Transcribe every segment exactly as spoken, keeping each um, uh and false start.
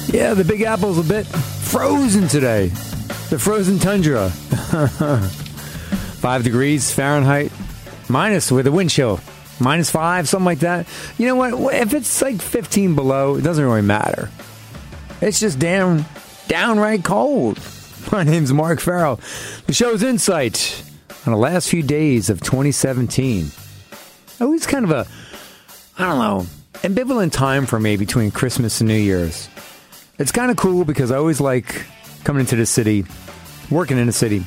Yeah, the Big Apple's a bit frozen today. The frozen tundra. Five degrees Fahrenheit. Minus with a wind chill. Minus five, something like that. You know what? If it's like fifteen below, it doesn't really matter. It's just damn, downright cold. My name's Mark Farrell. The show's Insight on the last few days of twenty seventeen. Always kind of a, I don't know, ambivalent time for me between Christmas and New Year's. It's kind of cool because I always like coming into the city, working in the city,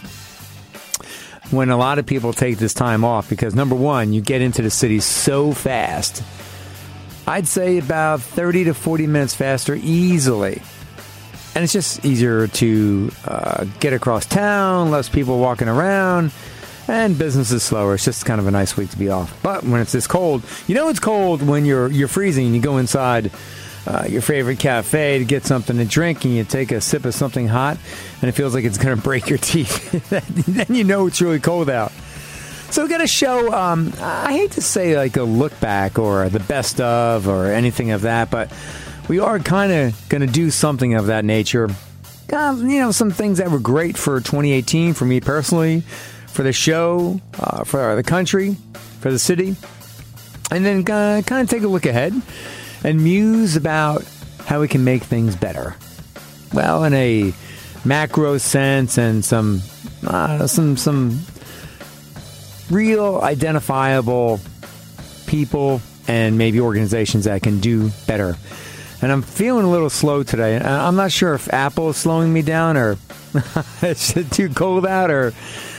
when a lot of people take this time off because, number one, you get into the city so fast. I'd say about thirty to forty minutes faster easily. And it's just easier to uh, get across town, less people walking around, and business is slower. It's just kind of a nice week to be off. But when it's this cold, you know it's cold when you're you're freezing and you go inside uh, your favorite cafe to get something to drink and you take a sip of something hot and it feels like it's going to break your teeth. Then you know it's really cold out. So we got a show, um, I hate to say like a look back or the best of or anything of that, but we are kind of going to do something of that nature. Uh, you know, some things that were great for twenty eighteen for me personally, for the show, uh, for the country, for the city. And then uh, kind of take a look ahead and muse about how we can make things better. Well, in a macro sense and some uh, some some real identifiable people and maybe organizations that can do better. And I'm feeling a little slow today. I'm not sure if Apple is slowing me down or it's too cold out or,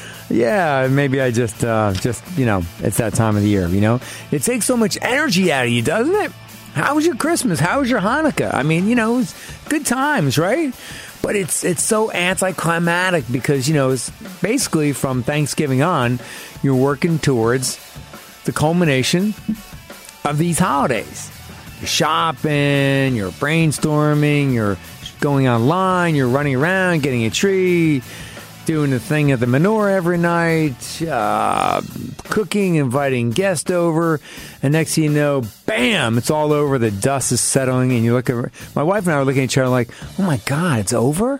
yeah, maybe I just, uh, just you know, it's that time of the year, you know. It takes so much energy out of you, doesn't it? How was your Christmas? How was your Hanukkah? I mean, you know, it's good times, right? But it's it's so anticlimactic because, you know, it's basically from Thanksgiving on, you're working towards the culmination of these holidays. You're shopping, you're brainstorming, you're going online, you're running around, getting a tree, doing the thing at the menorah every night, uh, cooking, inviting guests over, and next thing you know, bam, it's all over, the dust is settling, and you look at, my wife and I were looking at each other like, oh my God, it's over?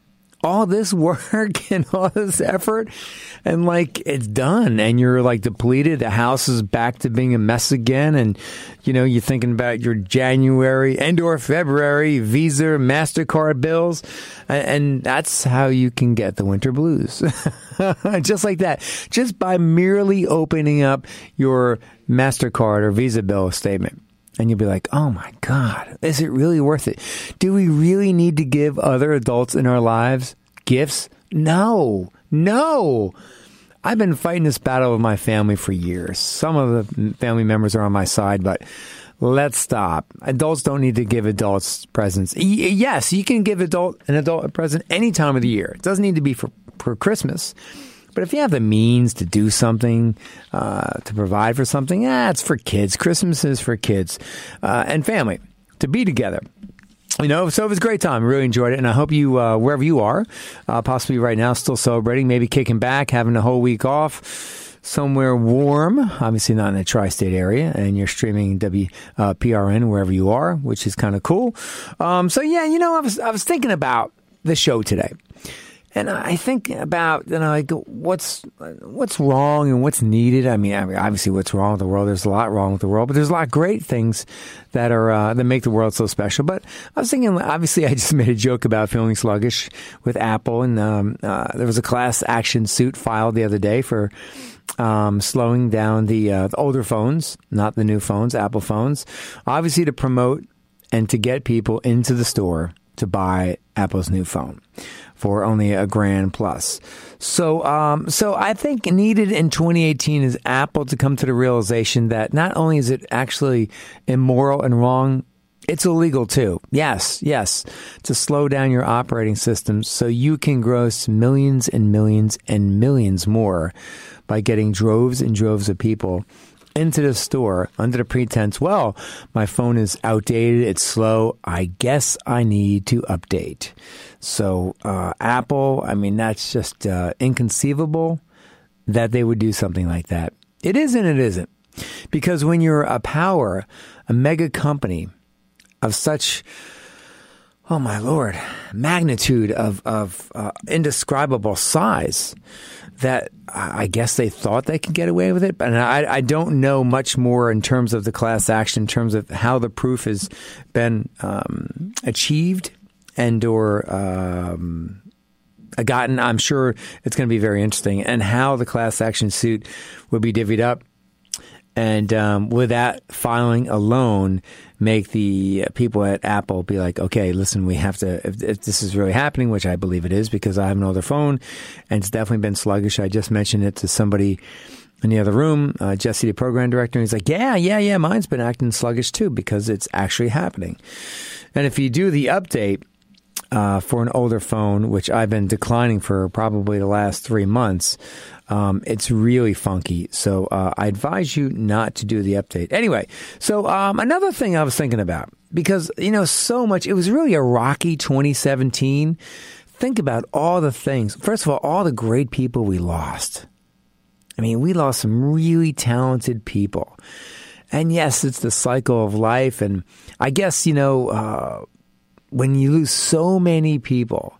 All this work and all this effort, and like it's done, and you're like depleted. The house is back to being a mess again, and you know you're thinking about your January and or February Visa, MasterCard bills, and, and that's how you can get the winter blues, just like that, just by merely opening up your MasterCard or Visa bill statement. And you'll be like, oh my God, is it really worth it? Do we really need to give other adults in our lives gifts? No, no. I've been fighting this battle with my family for years. Some of the family members are on my side, but let's stop. Adults don't need to give adults presents. Y- yes, you can give adult an adult a present any time of the year. It doesn't need to be for, for Christmas. But if you have the means to do something, uh, to provide for something, yeah, it's for kids. Christmas is for kids uh, and family to be together. You know, so it was a great time. I really enjoyed it. And I hope you, uh, wherever you are, uh, possibly right now, still celebrating, maybe kicking back, having a whole week off, somewhere warm, obviously not in the tri-state area, and you're streaming W P R N wherever you are, which is kind of cool. Um, so, yeah, you know, I was I was thinking about the show today. And I think about, you know, like what's what's wrong and what's needed. I mean, obviously, what's wrong with the world? There's a lot wrong with the world, but there's a lot of great things that are uh, that make the world so special. But I was thinking, obviously, I just made a joke about feeling sluggish with Apple, and um, uh, there was a class action suit filed the other day for um, slowing down the, uh, the older phones, not the new phones, Apple phones, obviously to promote and to get people into the store to buy Apple's new phone for only a grand plus. So, um, so I think needed in twenty eighteen is Apple to come to the realization that not only is it actually immoral and wrong, it's illegal too. Yes, yes, to slow down your operating system so you can gross millions and millions and millions more by getting droves and droves of people into the store under the pretense, well, my phone is outdated, it's slow, I guess I need to update. So uh, Apple, I mean, that's just uh, inconceivable that they would do something like that. It is and it isn't. Because when you're a power, a mega company of such oh my Lord, magnitude of, of uh, indescribable size that I guess they thought they could get away with it. But I, I don't know much more in terms of the class action, in terms of how the proof has been um, achieved and or um, gotten. I'm sure it's going to be very interesting, and how the class action suit will be divvied up. And um, with that filing alone, make the people at Apple be like, okay, listen, we have to, if, if this is really happening, which I believe it is because I have no other phone and it's definitely been sluggish. I just mentioned it to somebody in the other room, uh, Jesse, the program director, and he's like, yeah, yeah, yeah, mine's been acting sluggish too because it's actually happening. And if you do the update uh, for an older phone, which I've been declining for probably the last three months, Um, it's really funky. So uh, I advise you not to do the update. Anyway, so um, another thing I was thinking about, because, you know, so much, it was really a rocky twenty seventeen. Think about all the things. First of all, all the great people we lost. I mean, we lost some really talented people. And yes, it's the cycle of life. And I guess, you know, uh, when you lose so many people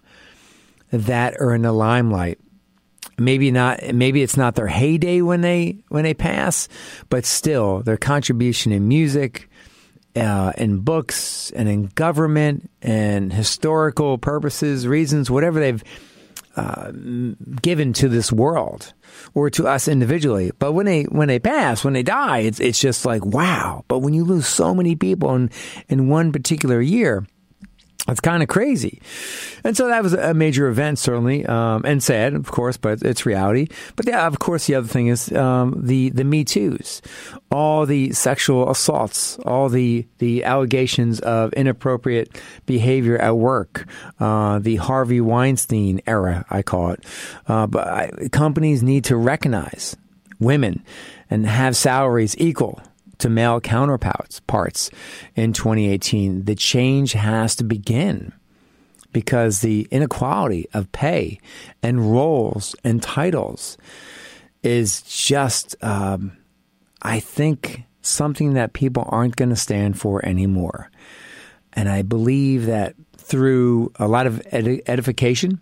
that are in the limelight, Maybe not. Maybe it's not their heyday when they when they pass, but still, their contribution in music, uh, in books, and in government, and historical purposes, reasons, whatever they've uh, given to this world or to us individually. But when they when they pass, when they die, it's it's just like wow. But when you lose so many people in in one particular year, it's kind of crazy. And so that was a major event, certainly, um, and sad, of course, but it's reality. But yeah, of course, the other thing is um, the, the Me Too's, all the sexual assaults, all the, the allegations of inappropriate behavior at work, uh, the Harvey Weinstein era, I call it. Uh, but I, companies need to recognize women and have salaries equal to male counterparts parts in twenty eighteen. The change has to begin because the inequality of pay and roles and titles is just, um, I think, something that people aren't going to stand for anymore. And I believe that through a lot of ed- edification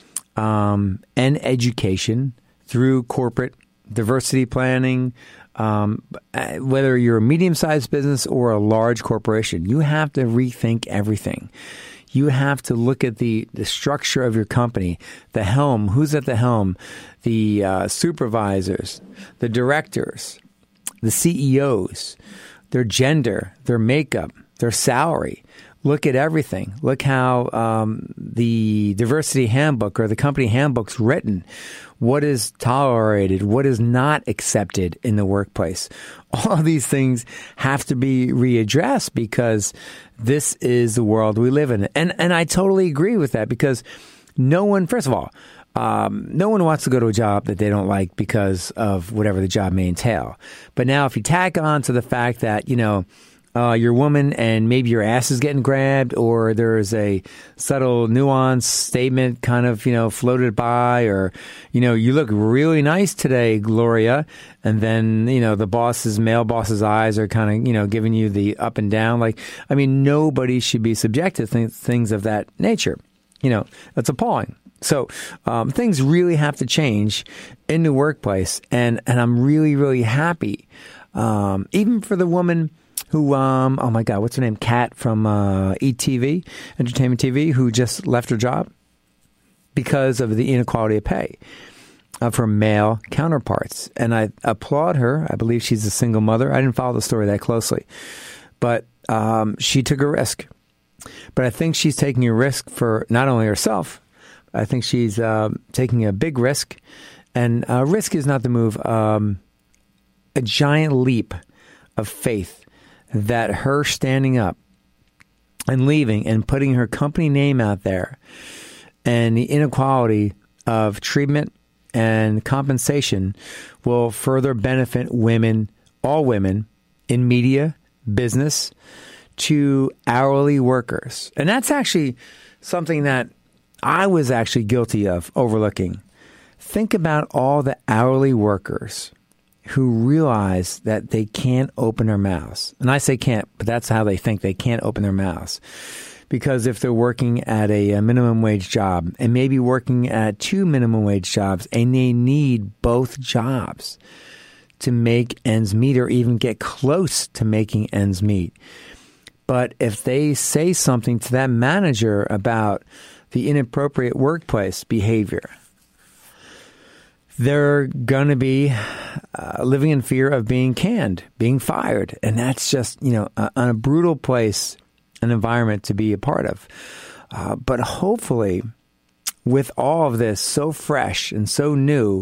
um, and education, through corporate diversity planning, Um, whether you're a medium-sized business or a large corporation, you have to rethink everything. You have to look at the, the structure of your company, the helm, who's at the helm, the uh, supervisors, the directors, the C E Os, their gender, their makeup, their salary. Look at everything. Look how um, the diversity handbook or the company handbook's written. What is tolerated? What is not accepted in the workplace? All of these things have to be readdressed because this is the world we live in. And and I totally agree with that because no one, first of all, um, no one wants to go to a job that they don't like because of whatever the job may entail. But now if you tack on to the fact that, you know, Uh, you're a woman and maybe your ass is getting grabbed or there's a subtle nuance statement kind of, you know, floated by or, you know, you look really nice today, Gloria. And then, you know, the boss's, male boss's eyes are kind of, you know, giving you the up and down. Like, I mean, nobody should be subjected to th- things of that nature. You know, that's appalling. So um, things really have to change in the workplace. And, and I'm really, really happy, um, even for the woman who, um, oh my God, what's her name? Kat from uh, E T V, Entertainment T V, who just left her job because of the inequality of pay of her male counterparts. And I applaud her. I believe she's a single mother. I didn't follow the story that closely. But um, she took a risk. But I think she's taking a risk for not only herself, I think she's uh, taking a big risk. And uh, risk is not the move. Um, a giant leap of faith that her standing up and leaving and putting her company name out there and the inequality of treatment and compensation will further benefit women, all women, in media, business, to hourly workers. And that's actually something that I was actually guilty of overlooking. Think about all the hourly workers who realize that they can't open their mouths. And I say can't, but that's how they think. They can't open their mouths Because if they're working at a, a minimum wage job and maybe working at two minimum wage jobs and they need both jobs to make ends meet or even get close to making ends meet. But if they say something to that manager about the inappropriate workplace behavior, they're going to be uh, living in fear of being canned, being fired. And that's just, you know, a, a brutal place, an environment to be a part of. Uh, but hopefully, with all of this so fresh and so new,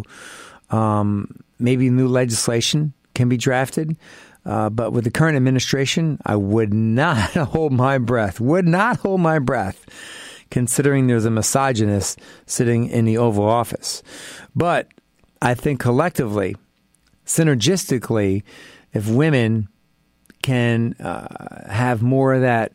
um, maybe new legislation can be drafted. Uh, but with the current administration, I would not hold my breath, would not hold my breath, considering there's a misogynist sitting in the Oval Office. But I think collectively, synergistically, if women can uh, have more of that,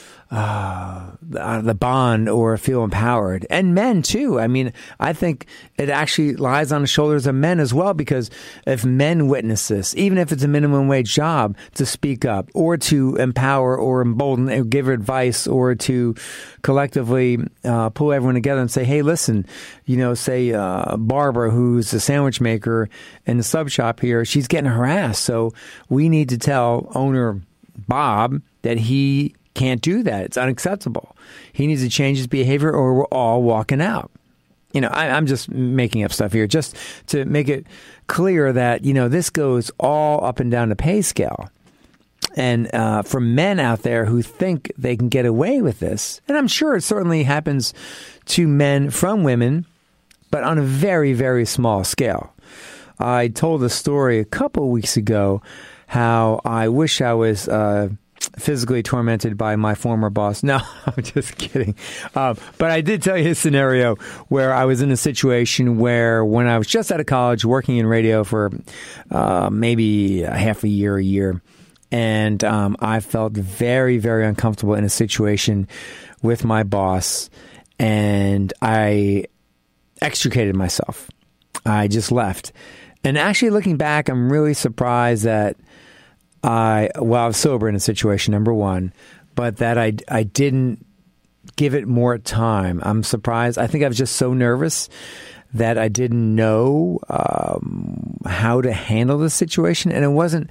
uh, the, the bond or feel empowered, and men too. I mean, I think it actually lies on the shoulders of men as well, because if men witness this, even if it's a minimum wage job, to speak up or to empower or embolden or give advice or to collectively uh, pull everyone together and say, hey, listen, you know, say uh, Barbara, who's a sandwich maker in the sub shop here, she's getting harassed. So we need to tell owner Bob that he can't do that. It's unacceptable. He needs to change his behavior or we're all walking out. You know, I, I'm just making up stuff here just to make it clear that, you know, this goes all up and down the pay scale. And uh, for men out there who think they can get away with this, and I'm sure it certainly happens to men from women, but on a very, very small scale. I told a story a couple weeks ago how I wish I was uh, physically tormented by my former boss. No, I'm just kidding. Um, but I did tell you a scenario where I was in a situation where when I was just out of college working in radio for uh, maybe a half a year, a year, and um, I felt very, very uncomfortable in a situation with my boss, and I extricated myself. I just left. And actually looking back, I'm really surprised that I, well, I was sober in a situation, number one, but that I, I didn't give it more time. I'm surprised. I think I was just so nervous that I didn't know um, how to handle the situation. And it wasn't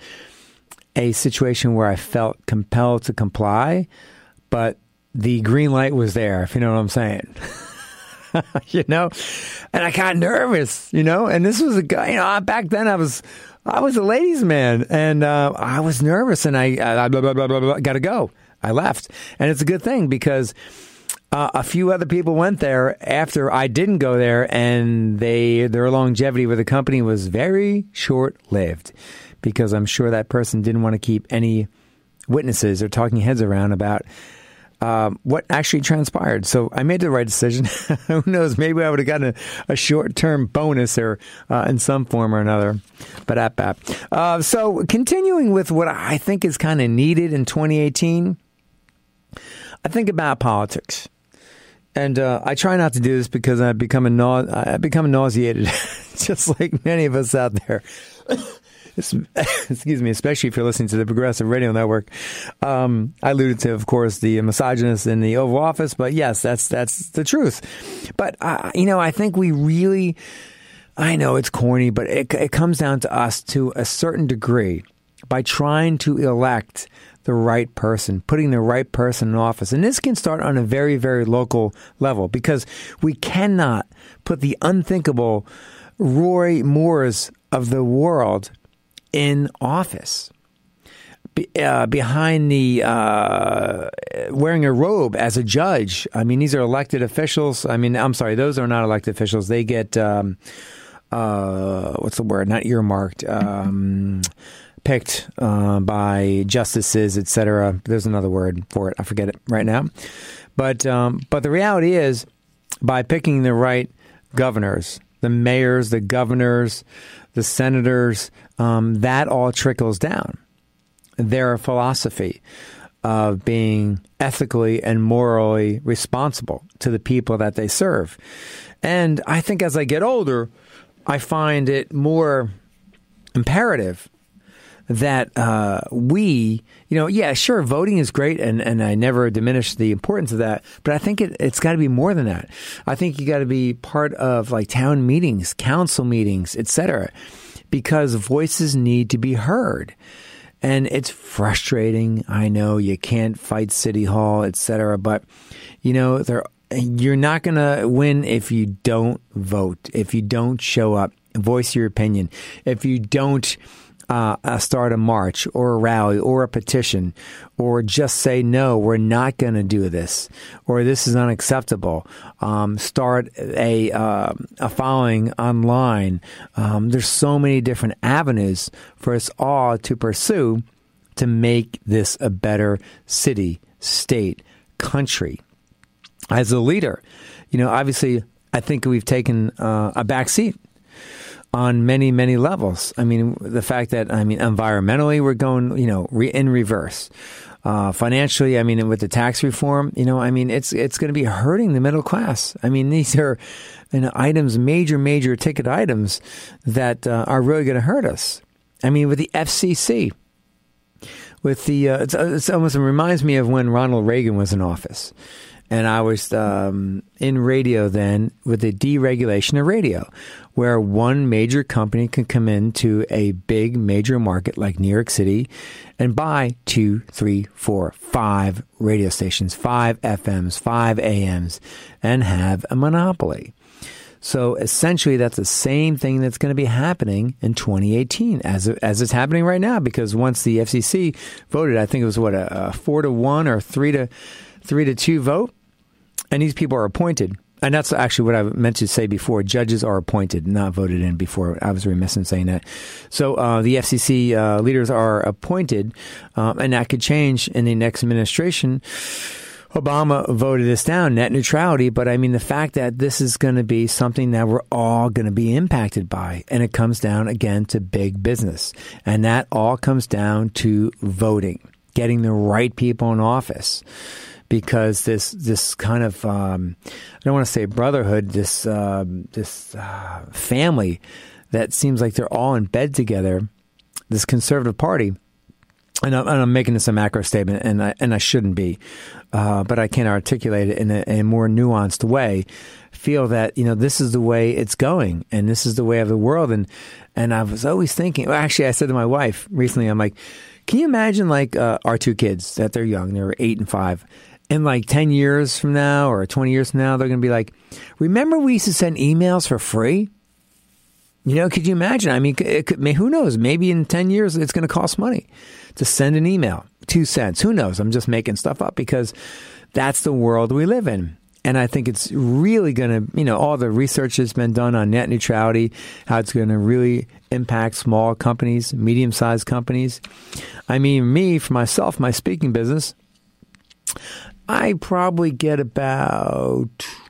a situation where I felt compelled to comply, but the green light was there, if you know what I'm saying. You know, and I got nervous, you know, and this was a guy, you know, back then I was, I was a ladies' man, and uh, I was nervous, and I, I blah, blah, blah, blah, blah, gotta go. I left, and it's a good thing because uh, a few other people went there after I didn't go there, and they their longevity with the company was very short-lived because I'm sure that person didn't want to keep any witnesses or talking heads around about Um, what actually transpired. So I made the right decision. Who knows? Maybe I would have gotten a, a short-term bonus or uh, in some form or another. But at that. Uh, so continuing with what I think is kind of needed in twenty eighteen, I think about politics. And uh, I try not to do this because I've become, a nau- I've become nauseated, just like many of us out there. Excuse me, especially if you're listening to the Progressive Radio Network. Um, I alluded to, of course, the misogynist in the Oval Office, but yes, that's that's the truth. But, uh, you know, I think we really, I know it's corny, but it, it comes down to us to a certain degree by trying to elect the right person, putting the right person in office. And this can start on a very, very local level because we cannot put the unthinkable Roy Moores of the world in office, Be, uh, behind the uh, wearing a robe as a judge. I mean, these are elected officials. I mean, I'm sorry, those are not elected officials. They get um, uh, what's the word? Not earmarked, um, picked uh, by justices, et cetera. There's another word for it. I forget it right now. But um, but the reality is, by picking the right governors, the mayors, the governors, the senators, um, that all trickles down. Their philosophy of being ethically and morally responsible to the people that they serve. And I think as I get older, I find it more imperative that uh, we, you know, yeah, sure, voting is great, and, and I never diminish the importance of that, but I think it, it's got to be more than that. I think you got to be part of like town meetings, council meetings, et cetera, because voices need to be heard. And it's frustrating. I know you can't fight City Hall, et cetera, but, you know, there, you're not going to win if you don't vote, if you don't show up, voice your opinion, if you don't Uh, uh, start a march or a rally or a petition, or just say, no, we're not going to do this, or this is unacceptable. Um, start a uh, a following online. Um, there's so many different avenues for us all to pursue to make this a better city, state, country. As a leader, you know, obviously, I think we've taken uh, a back seat on many, many levels. I mean, the fact that, I mean, environmentally, we're going, you know, re- in reverse. Uh, financially, I mean, with the tax reform, you know, I mean, it's it's going to be hurting the middle class. I mean, these are, you know, items, major, major ticket items that uh, are really going to hurt us. I mean, with the F C C, with the, uh, it's, it's almost, it reminds me of when Ronald Reagan was in office. And I was um, in radio then with the deregulation of radio, where one major company can come into a big major market like New York City and buy two, three, four, five radio stations, five F Ms, five A Ms, and have a monopoly. So essentially, that's the same thing that's going to be happening in twenty eighteen, as as it's happening right now. Because once the F C C voted, I think it was what a, a four to one or three to three to two vote, and these people are appointed. And that's actually what I meant to say before. Judges are appointed, not voted in before. I was remiss in saying that. So uh, the F C C uh, leaders are appointed, um, and that could change in the next administration. Obama voted this down, net neutrality. But I mean, the fact that this is going to be something that we're all going to be impacted by. And it comes down, again, to big business. And that all comes down to voting, getting the right people in office. Because this this kind of, um, I don't want to say brotherhood, this uh, this uh, family that seems like they're all in bed together, this conservative party, and I'm, and I'm making this a macro statement, and I, and I shouldn't be, uh, but I can articulate it in a, in a more nuanced way, feel that, you know, this is the way it's going, and this is the way of the world. And, and I was always thinking, well, actually, I said to my wife recently, I'm like, can you imagine like uh, our two kids, that they're young, they're eight and five, and like ten years from now or twenty years from now, they're going to be like, remember we used to send emails for free? You know, could you imagine? I mean, it could, who knows? Maybe in ten years, it's going to cost money to send an email, two cents. Who knows? I'm just making stuff up because that's the world we live in. And I think it's really going to, you know, all the research that's been done on net neutrality, how it's going to really impact small companies, medium-sized companies. I mean, me, for myself, my speaking business, I probably get about,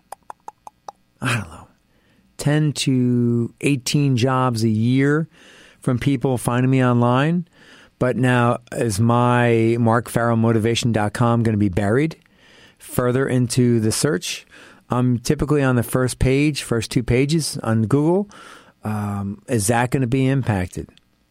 I don't know, ten to eighteen jobs a year from people finding me online. But now, is my mark farrell motivation dot com going to be buried further into the search? I'm typically on the first page, first two pages on Google. Um, is that going to be impacted?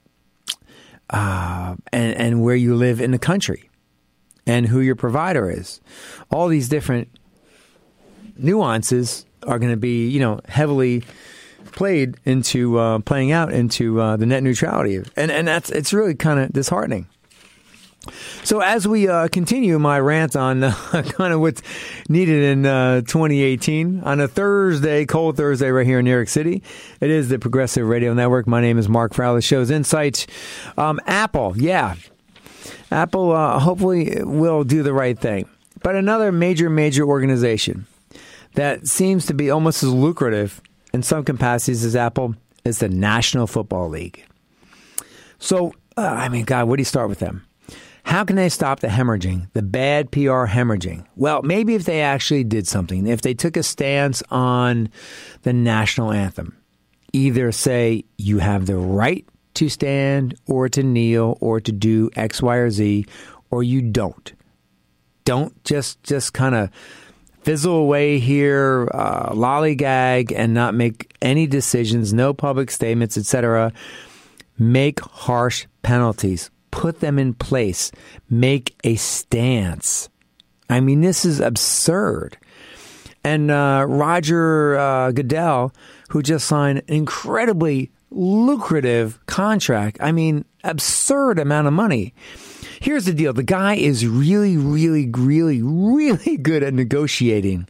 Uh, and, and where you live in the country and who your provider is. All these different nuances are going to be, you know, heavily played into uh, playing out into uh, the net neutrality, and and that's it's really kind of disheartening. So as we uh, continue my rant on uh, kind of what's needed in uh, twenty eighteen on a Thursday, cold Thursday, right here in New York City, it is the Progressive Radio Network. My name is Mark Farrell. The show's Insights. Um, Apple, yeah, Apple uh, hopefully will do the right thing, but another major, major organization that seems to be almost as lucrative in some capacities as Apple is the National Football League. So, uh, I mean, God, where do you start with them? How can they stop the hemorrhaging, the bad P R hemorrhaging? Well, maybe if they actually did something, if they took a stance on the national anthem, either say you have the right to stand or to kneel or to do X, Y, or Z, or you don't. Don't just, just kind of fizzle away here, uh, lollygag, and not make any decisions, no public statements, et cetera. Make harsh penalties. Put them in place. Make a stance. I mean, this is absurd. And uh, Roger uh, Goodell, who just signed an incredibly lucrative contract. I mean, absurd amount of money. Here's the deal. The guy is really, really, really, really good at negotiating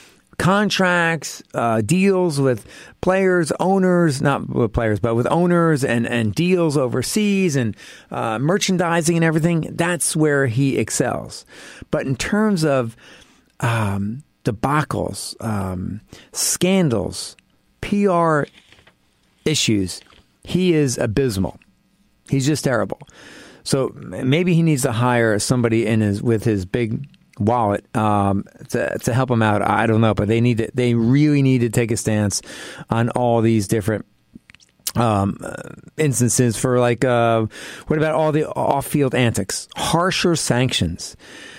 contracts, uh, deals with players, owners, not with players, but with owners and, and deals overseas and uh, merchandising and everything. That's where he excels. But in terms of um, debacles, um, scandals, P R issues, he is abysmal. He's just terrible. So maybe he needs to hire somebody in his with his big wallet um, to to help him out. I don't know, but they need to, they really need to take a stance on all these different um, instances for like uh, what about all the off-field antics, harsher sanctions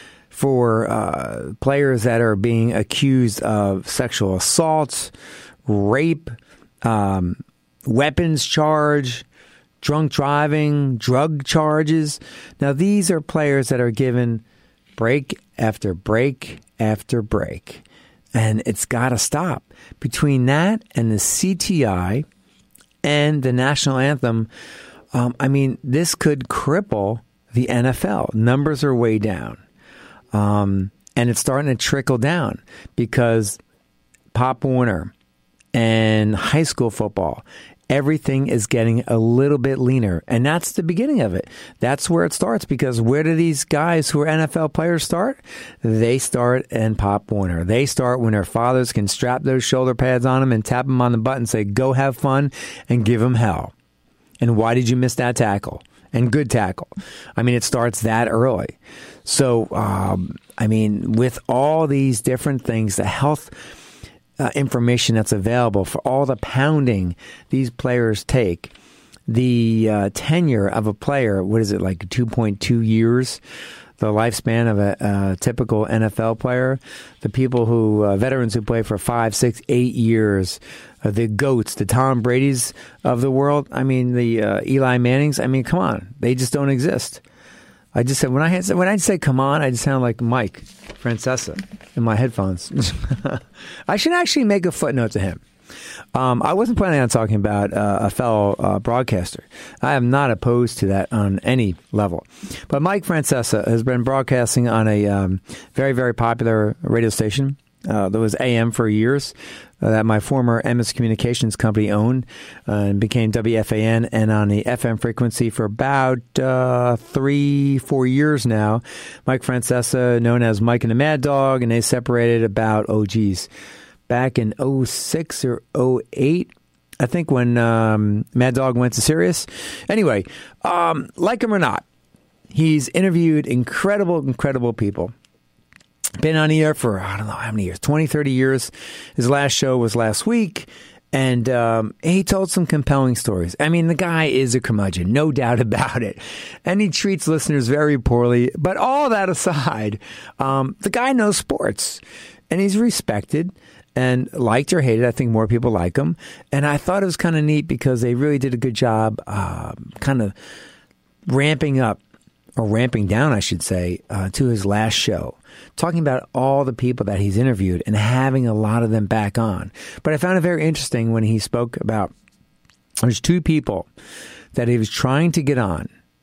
for uh, players that are being accused of sexual assault, rape, um, weapons charge, drunk driving, drug charges. Now, these are players that are given break after break after break. And it's got to stop. Between that and the C T I and the national anthem, um, I mean, this could cripple the N F L. Numbers are way down. Um, and it's starting to trickle down because Pop Warner and high school football, everything is getting a little bit leaner. And that's the beginning of it. That's where it starts, because where do these guys who are N F L players start? They start in Pop Warner. They start when their fathers can strap those shoulder pads on them and tap them on the butt and say, go have fun, and give them hell. And why did you miss that tackle? And good tackle. I mean, it starts that early. So, um, I mean, with all these different things, the health Uh, information that's available for all the pounding these players take, the uh, tenure of a player, what is it, like two point two years, the lifespan of a, a typical N F L player, the people who, uh, veterans who play for five, six, eight years, uh, the GOATs, the Tom Brady's of the world, I mean, the uh, Eli Mannings, I mean, come on, they just don't exist. I just said, when I had, when I say come on, I just sound like Mike Francesa in my headphones. I should actually make a footnote to him. Um, I wasn't planning on talking about uh, a fellow uh, broadcaster. I am not opposed to that on any level. But Mike Francesa has been broadcasting on a um, very, very popular radio station uh, that was A M for years, uh, that my former M S Communications company owned, uh, and became W F A N, and on the F M frequency for about uh, three, four years now. Mike Francesa, known as Mike and the Mad Dog, and they separated about, oh geez, back in oh six or oh eight, I think, when um, Mad Dog went to Sirius. Anyway, um, like him or not, he's interviewed incredible, incredible people. Been on the air for, I don't know how many years, twenty, thirty years. His last show was last week, and um, he told some compelling stories. I mean, the guy is a curmudgeon, no doubt about it. And he treats listeners very poorly. But all that aside, um, the guy knows sports, and he's respected and liked or hated. I think more people like him. And I thought it was kind of neat because they really did a good job uh, kind of ramping up, or ramping down, I should say, uh, to his last show, talking about all the people that he's interviewed and having a lot of them back on. But I found it very interesting when he spoke about, there's two people that he was trying to get on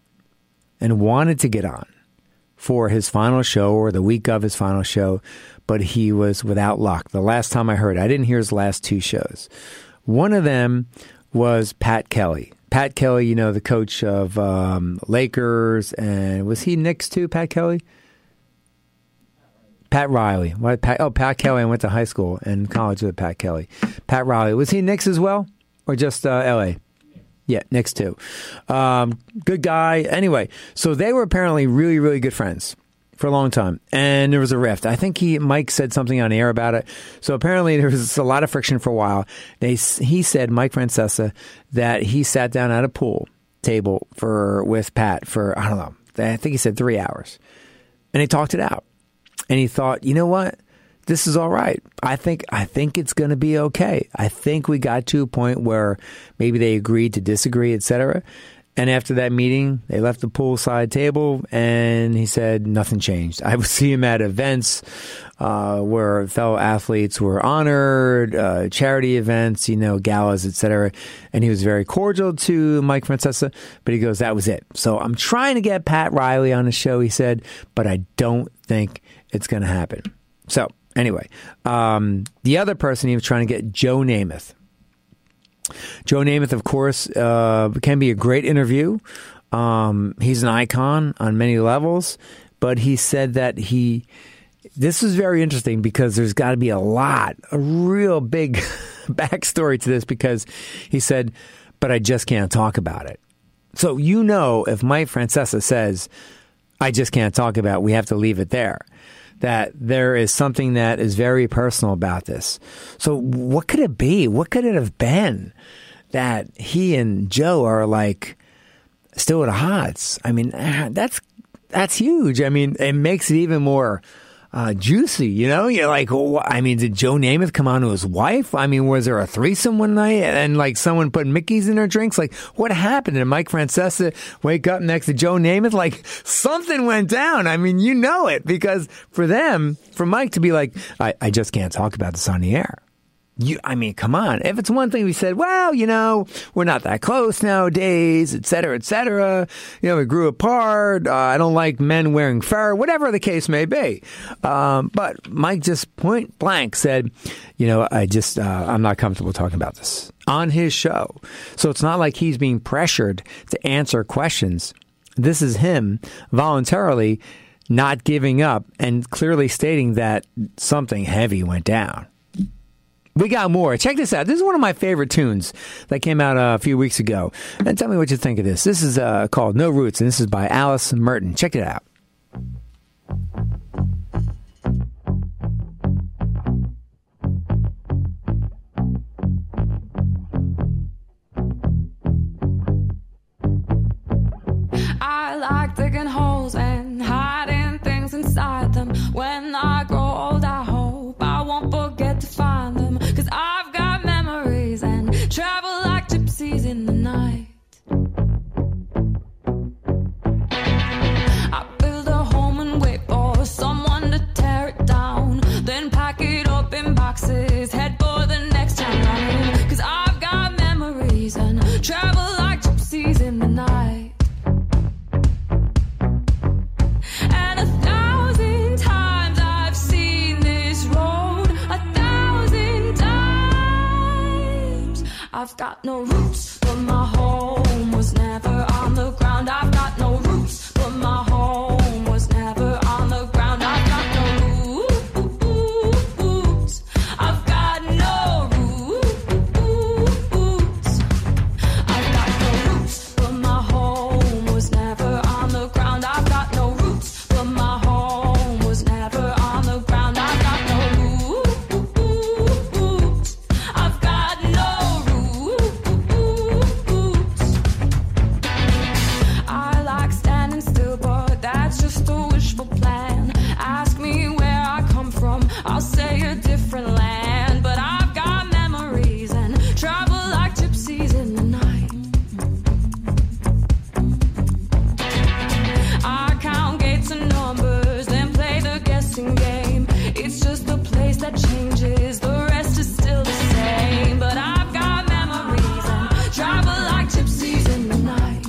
and wanted to get on for his final show or the week of his final show, but he was without luck. The last time I heard, I didn't hear his last two shows. One of them was Pat Kelly. Pat Kelly, you know, the coach of um, Lakers, and was he Knicks too, Pat Kelly? Pat Riley. What, Pat, oh, Pat Kelly, I went to high school and college with Pat Kelly. Pat Riley. Was he Knicks as well? Or just uh, L A? Yeah, Knicks too. Um, good guy. Anyway, so they were apparently really, really good friends for a long time. And there was a rift. I think he Mike said something on the air about it. So apparently there was a lot of friction for a while. They He said, Mike Francesa, that he sat down at a pool table for with Pat for, I don't know, I think he said three hours. And he talked it out. And he thought, you know what? this is all right. I think I think it's going to be okay. I think we got to a point where maybe they agreed to disagree, et cetera. And after that meeting, they left the poolside table, and he said nothing changed. I would see him at events uh, where fellow athletes were honored, uh, charity events, you know, galas, et cetera. And he was very cordial to Mike Francesa, but he goes, that was it. So I'm trying to get Pat Riley on the show, he said, but I don't think it's going to happen. So anyway, um, the other person he was trying to get, Joe Namath. Joe Namath, of course, uh, can be a great interview. Um, he's an icon on many levels, but he said that he, this is very interesting because there's got to be a lot, a real big backstory to this, because he said, but I just can't talk about it. So, you know, if Mike Francesa says, I just can't talk about it, we have to leave it there, that there is something that is very personal about this. So what could it be? What could it have been that he and Joe are like still at odds? I mean, that's that's huge. I mean, it makes it even more uh, juicy, you know? You're like, well, I mean, did Joe Namath come on to his wife? I mean, was there a threesome one night and like someone put Mickey's in their drinks? Like, what happened? Did Mike Francesa wake up next to Joe Namath? Like, something went down. I mean, you know it, because for them, for Mike to be like, I, I just can't talk about this on the air. You, I mean, come on. If it's one thing we said, well, you know, we're not that close nowadays, et cetera, et cetera. You know, we grew apart. Uh, I don't like men wearing fur, whatever the case may be. Um, but Mike just point blank said, you know, I just, uh, I'm not comfortable talking about this on his show. So it's not like he's being pressured to answer questions. This is him voluntarily not giving up and clearly stating that something heavy went down. We got more. Check this out. This is one of my favorite tunes that came out uh, a few weeks ago. And tell me what you think of this. This is uh, called No Roots, and this is by Alice Merton. Check it out. I like digging holes and hiding things inside them. When I grow old, I hope I won't forget to find them. Cause I've got memories and travel like gypsies in the night. I build a home and wait for someone to tear it down. Then pack it up in boxes, head for the next town running. Cause I've got memories and travel like gypsies in the night. And a thousand times I've seen this road, a thousand times. I've got no roots, but my home was never on the ground. I've got no roots, but my home was never on the ground. I've got no roots. I've got no roots. I've got no roots, but my home was never on the ground. I've got no roots, but my home was never on the ground. I've got no roots. I've got no roots. I like standing still, but that's just a wishful plan. Ask me where I come from, I'll say a different land. But I've got memories and travel like gypsies in the night. I count gates and numbers, then play the guessing game. It's just the place that changes, the rest is still the same. But I've got memories and travel like gypsies in the night.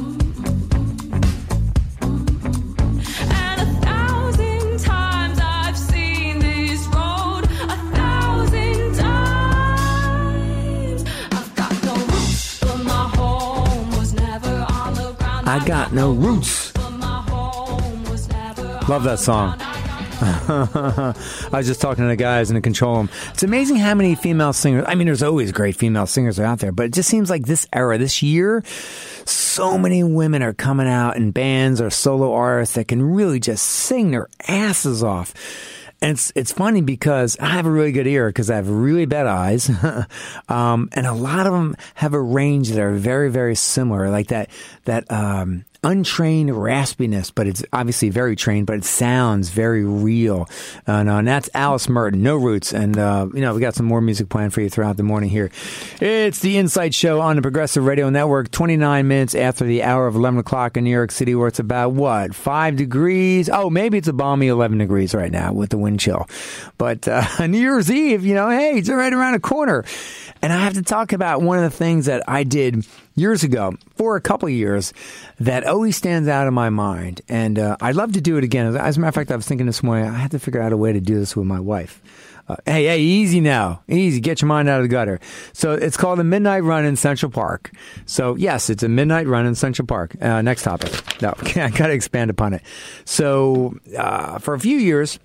And a thousand times I've seen this road, a thousand times. I've got no roots, but my home was never on the ground. I got no roots. But my home was never Love that song. I was just talking to the guys in the control room. It's amazing how many female singers, I mean, there's always great female singers out there, but it just seems like this era, this year, so many women are coming out in bands or solo artists that can really just sing their asses off. And it's it's funny because I have a really good ear because I have really bad eyes. um, and a lot of them have a range that are very, very similar, like that, that um, untrained raspiness, but it's obviously very trained, but it sounds very real. And, uh, and that's Alice Merton, No Roots. And, uh, you know, we got some more music planned for you throughout the morning here. It's the Insight Show on the Progressive Radio Network, twenty-nine minutes after the hour of eleven o'clock in New York City, where it's about, what, five degrees? Oh, maybe it's a balmy eleven degrees right now with the wind chill. But uh, New Year's Eve, you know, hey, it's right around the corner. And I have to talk about one of the things that I did years ago, for a couple of years, that always stands out in my mind. And uh, I'd love to do it again. As a matter of fact, I was thinking this morning, I had to figure out a way to do this with my wife. Uh, hey, hey, easy now. Easy. Get your mind out of the gutter. So it's called the Midnight Run in Central Park. So, yes, it's a midnight run in Central Park. Uh, next topic. No, I got to expand upon it. So uh, for a few years,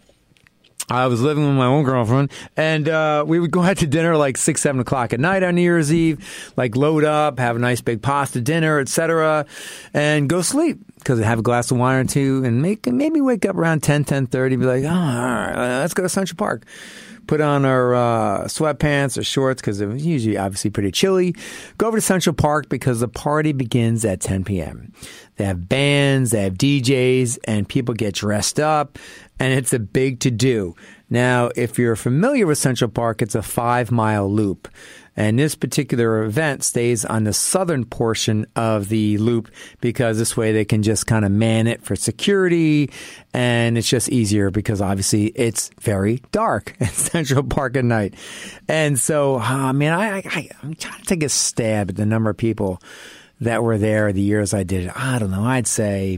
I was living with my own girlfriend, and uh, we would go out to dinner like six, seven o'clock at night on New Year's Eve, like load up, have a nice big pasta dinner, et cetera, and go sleep because I'd have a glass of wine or two and make, maybe wake up around ten, ten thirty, be like, oh, all right, let's go to Central Park. Put on our uh, sweatpants or shorts because it was usually obviously pretty chilly. Go over to Central Park because the party begins at ten p.m. They have bands, they have D Js, and people get dressed up, and it's a big to-do. Now, if you're familiar with Central Park, it's a five-mile loop. And this particular event stays on the southern portion of the loop because this way they can just kind of man it for security, and it's just easier because obviously it's very dark in Central Park at night. And so, uh, man, I, I, I'm trying to take a stab at the number of people that were there the years I did it. I don't know. I'd say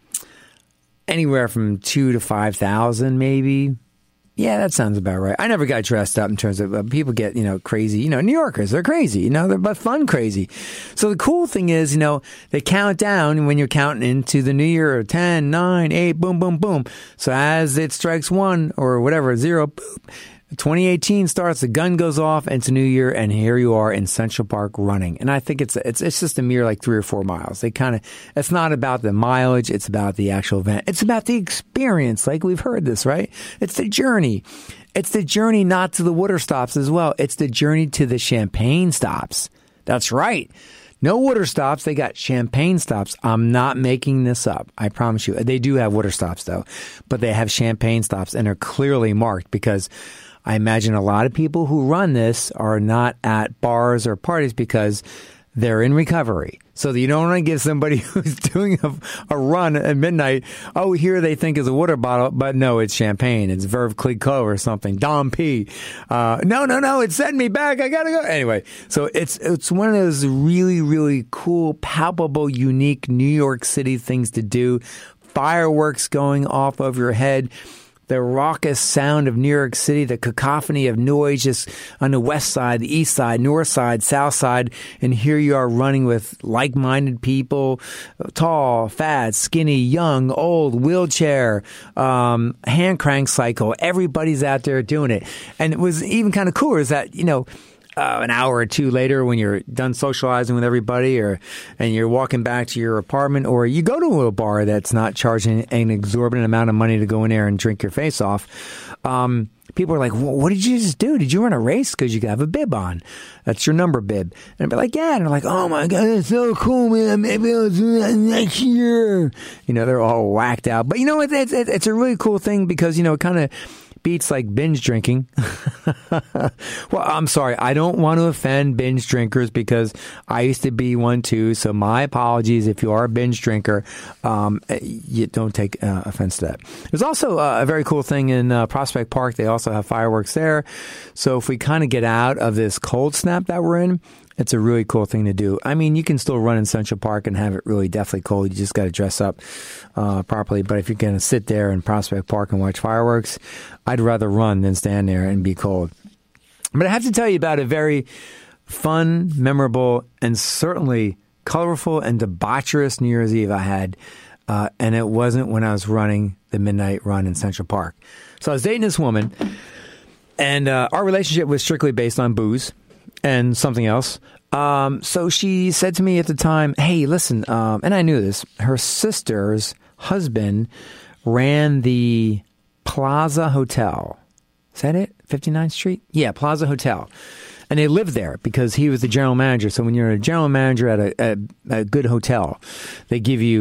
anywhere from two to five thousand, maybe. Yeah, that sounds about right. I never got dressed up in terms of uh, people get, you know, crazy. You know, New Yorkers, they're crazy. You know, they're but fun crazy. So the cool thing is, you know, they count down when you're counting into the new year, ten, nine, eight, boom, boom, boom. So as it strikes one or whatever, zero, boop, twenty eighteen starts, the gun goes off, and it's a new year, and here you are in Central Park running. And I think it's it's it's just a mere like three or four miles. They kind of, it's not about the mileage, it's about the actual event. It's about the experience, like we've heard this, right? It's the journey. It's the journey not to the water stops as well. It's the journey to the champagne stops. That's right. No water stops. They got champagne stops. I'm not making this up. I promise you. They do have water stops, though, but they have champagne stops, and they're clearly marked because I imagine a lot of people who run this are not at bars or parties because they're in recovery. So you don't want to give somebody who's doing a, a run at midnight, oh, here they think is a water bottle, but no, it's champagne. It's Veuve Clicquot or something. Dom P. Uh, no, no, no, it's setting me back. I got to go. Anyway, so it's it's one of those really, really cool, palpable, unique New York City things to do. Fireworks going off over your head. The raucous sound of New York City, the cacophony of noise just on the west side, the east side, north side, south side. And here you are running with like-minded people, tall, fat, skinny, young, old, wheelchair, um, hand crank cycle. Everybody's out there doing it. And it was even kind of cooler is that, you know, Uh, an hour or two later when you're done socializing with everybody or and you're walking back to your apartment or you go to a bar that's not charging an exorbitant amount of money to go in there and drink your face off, um, people are like, well, what did you just do? Did you run a race? Because you have a bib on. That's your number bib. And they're like, yeah. And they're like, oh, my God, that's so cool, man. Maybe I'll do that next year. You know, they're all whacked out. But, you know, it's, it's, it's a really cool thing because, you know, it kind of beats like binge drinking. Well, I'm sorry. I don't want to offend binge drinkers because I used to be one too. So my apologies if you are a binge drinker. Um, you don't take uh, offense to that. There's also uh, a very cool thing in uh, Prospect Park. They also have fireworks there. So if we kind of get out of this cold snap that we're in, it's a really cool thing to do. I mean, you can still run in Central Park and have it really definitely cold. You just got to dress up uh, properly. But if you're going to sit there in Prospect Park and watch fireworks, I'd rather run than stand there and be cold. But I have to tell you about a very fun, memorable, and certainly colorful and debaucherous New Year's Eve I had. Uh, and it wasn't when I was running the midnight run in Central Park. So I was dating this woman, and uh, our relationship was strictly based on booze and something else. Um, so she said to me at the time, hey, listen, um, and I knew this, her sister's husband ran the Plaza Hotel. Is that it? fifty-ninth Street? Yeah, Plaza Hotel. And they lived there because he was the general manager. So when you're a general manager at a, a, a good hotel, they give you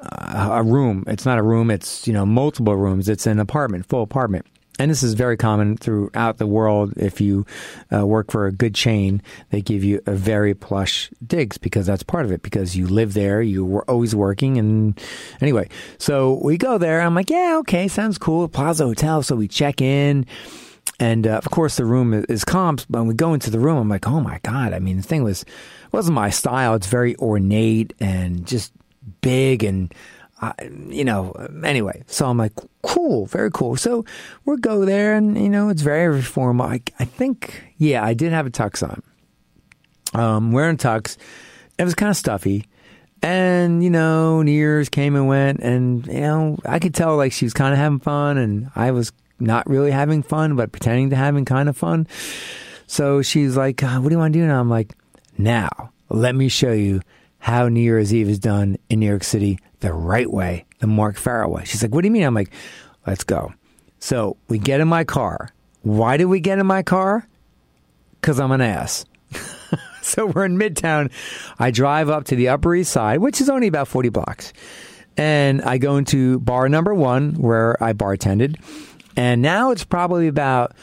a room. It's not a room. It's, you know, multiple rooms. It's an apartment, full apartment. And this is very common throughout the world. If you uh, work for a good chain, they give you a very plush digs because that's part of it, because you live there, you were always working. And anyway, so we go there. I'm like, yeah, okay, sounds cool. Plaza Hotel. So we check in. And uh, of course, the room is, is comps. But when we go into the room, I'm like, oh my God. I mean, the thing was, wasn't my style. It's very ornate and just big and, uh, you know, anyway. So I'm like, cool, very cool. So we'll go there and, you know, it's very formal. I, I think, yeah, I did have a tux on. Um, wearing tux. It was kind of stuffy. And, you know, New Year's came and went. And, you know, I could tell like she was kind of having fun. And I was not really having fun, but pretending to having kind of fun. So she's like, what do you want to do now? I'm like, now, let me show you how New Year's Eve is done in New York City the right way, the Mark Farrell way. She's like, what do you mean? I'm like, let's go. So we get in my car. Why did we get in my car? Because I'm an ass. So we're in Midtown. I drive up to the Upper East Side, which is only about forty blocks. And I go into bar number one where I bartended. And now it's probably about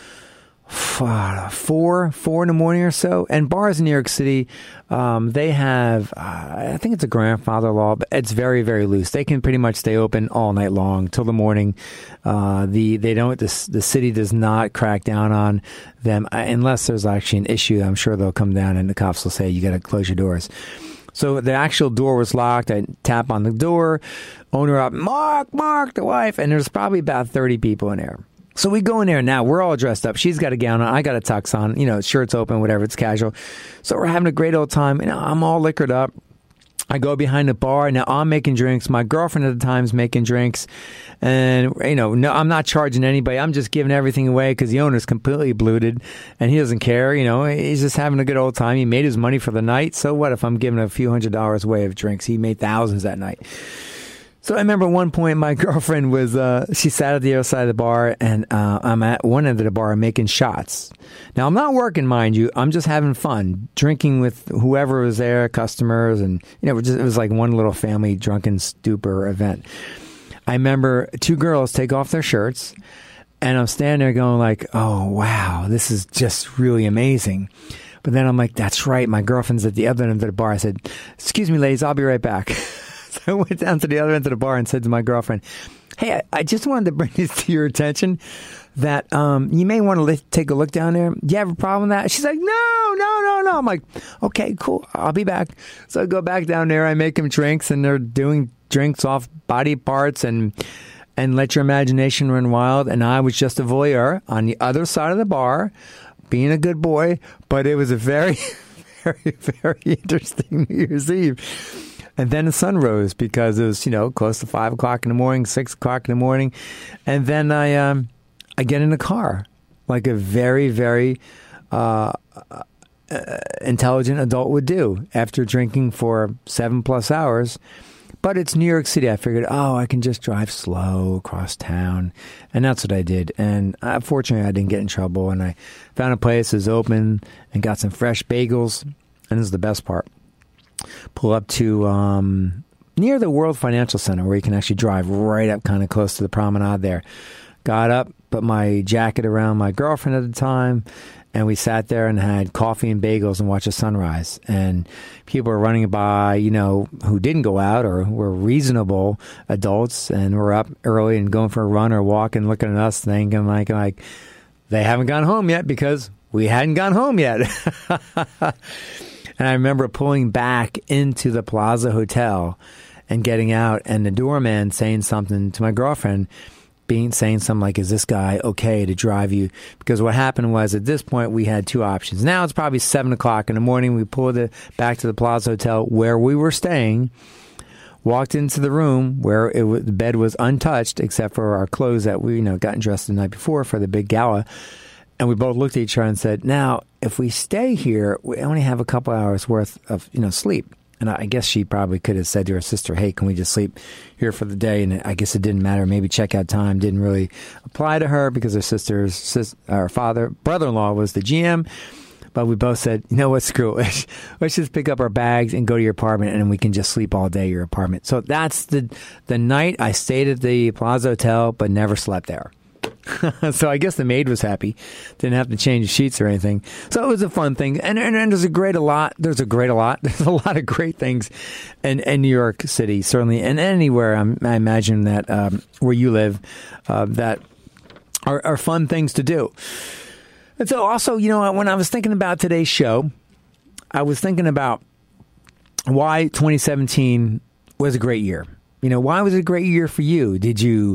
four, four in the morning or so. And bars in New York City, um, they have, uh, I think it's a grandfather law, but it's very, very loose. They can pretty much stay open all night long till the morning. Uh, the they don't. The, the city does not crack down on them unless there's actually an issue. I'm sure they'll come down and the cops will say you got to close your doors. So the actual door was locked. I tap on the door, owner up, Mark, Mark, the wife, and there's probably about thirty people in there. So we go in there now. We're all dressed up. She's got a gown on. I got a tux on. You know, shirt's open, whatever. It's casual. So we're having a great old time. You know, I'm all liquored up. I go behind the bar. Now I'm making drinks. My girlfriend at the time's making drinks. And, you know, no, I'm not charging anybody. I'm just giving everything away because the owner's completely blooted and he doesn't care. You know, he's just having a good old time. He made his money for the night. So what if I'm giving a few hundred dollars away of drinks? He made thousands that night. So I remember at one point my girlfriend was, uh, she sat at the other side of the bar and uh, I'm at one end of the bar making shots. Now, I'm not working, mind you. I'm just having fun, drinking with whoever was there, customers, and, you know, it, just, it was like one little family drunken stupor event. I remember two girls take off their shirts and I'm standing there going like, oh, wow, this is just really amazing. But then I'm like, that's right. My girlfriend's at the other end of the bar. I said, excuse me, ladies, I'll be right back. So I went down to the other end of the bar and said to my girlfriend, hey, I, I just wanted to bring this to your attention that um, you may want to li- take a look down there. Do you have a problem with that? She's like, no, no, no, no. I'm like, okay, cool. I'll be back. So I go back down there. I make them drinks and they're doing drinks off body parts and and let your imagination run wild. And I was just a voyeur on the other side of the bar, being a good boy. But it was a very, very, very interesting New Year's Eve. And then the sun rose because it was, you know, close to five o'clock in the morning, six o'clock in the morning. And then I um, I get in the car like a very, very uh, uh, intelligent adult would do after drinking for seven plus hours. But it's New York City. I figured, oh, I can just drive slow across town. And that's what I did. And uh, fortunately, I didn't get in trouble. And I found a place that was open and got some fresh bagels. And this is the best part. Pull up to um, near the World Financial Center where you can actually drive right up kind of close to the promenade there. Got up, put my jacket around my girlfriend at the time, and we sat there and had coffee and bagels and watched the sunrise. And people were running by, you know, who didn't go out or were reasonable adults and were up early and going for a run or walk and looking at us thinking like, like they haven't gone home yet because we hadn't gone home yet. And I remember pulling back into the Plaza Hotel and getting out and the doorman saying something to my girlfriend, being saying something like, is this guy okay to drive you? Because what happened was at this point we had two options. Now it's probably seven o'clock in the morning. We pulled it back to the Plaza Hotel where we were staying, walked into the room where it was, the bed was untouched except for our clothes that we, you know, gotten dressed the night before for the big gala. And we both looked at each other and said, now, if we stay here, we only have a couple hours worth of, you know, sleep. And I guess she probably could have said to her sister, hey, can we just sleep here for the day? And I guess it didn't matter. Maybe checkout time didn't really apply to her because her sister's, sis, her father, brother-in-law was the G M. but we both said, you know what, screw it. Let's just pick up our bags and go to your apartment, and we can just sleep all day at your apartment. So that's the the night I stayed at the Plaza Hotel, but never slept there. So I guess the maid was happy. Didn't have to change sheets or anything. So it was a fun thing. And, and, and there's a great a lot. There's a great a lot. There's a lot of great things in, in New York City, certainly, and anywhere. I'm, I imagine that um, where you live, uh, that are, are fun things to do. And so also, you know, when I was thinking about today's show, I was thinking about why twenty seventeen was a great year. You know, why was it a great year for you? Did you